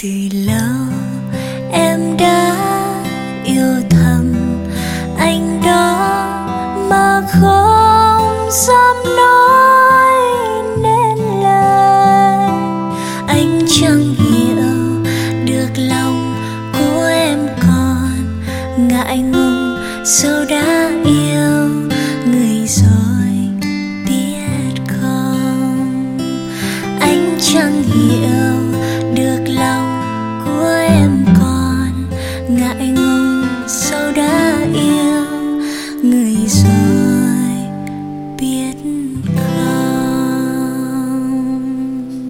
Từ lâu em đã yêu thầm anh đó mà không dám nói nên lời. Anh chẳng hiểu được lòng của em, còn ngại ngùng dẫu đã yêu.